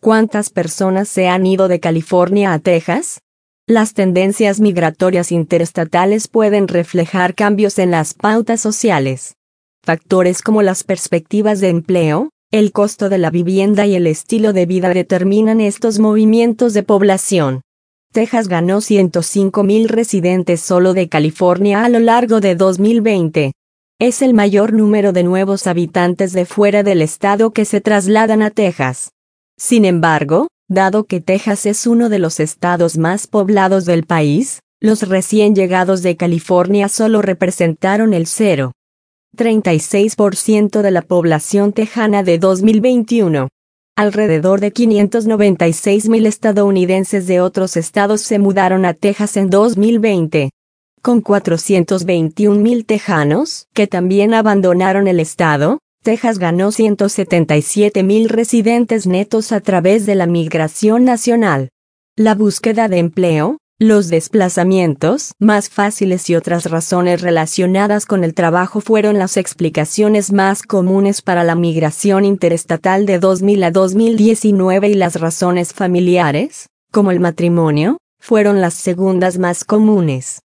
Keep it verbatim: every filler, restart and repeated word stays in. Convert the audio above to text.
¿Cuántas personas se han ido de California a Texas? Las tendencias migratorias interestatales pueden reflejar cambios en las pautas sociales. Factores como las perspectivas de empleo, el costo de la vivienda y el estilo de vida determinan estos movimientos de población. Texas ganó ciento cinco mil residentes solo de California a lo largo de dos mil veinte. Es el mayor número de nuevos habitantes de fuera del estado que se trasladan a Texas. Sin embargo, dado que Texas es uno de los estados más poblados del país, los recién llegados de California solo representaron el cero punto treinta y seis por ciento de la población tejana de dos mil veintiuno. Alrededor de quinientos noventa y seis mil estadounidenses de otros estados se mudaron a Texas en dos mil veinte. Con cuatrocientos veintiún mil tejanos, que también abandonaron el estado, Texas ganó ciento setenta y siete mil residentes netos a través de la migración nacional. La búsqueda de empleo, los desplazamientos más fáciles y otras razones relacionadas con el trabajo fueron las explicaciones más comunes para la migración interestatal de dos mil a dos mil diecinueve, y las razones familiares, como el matrimonio, fueron las segundas más comunes.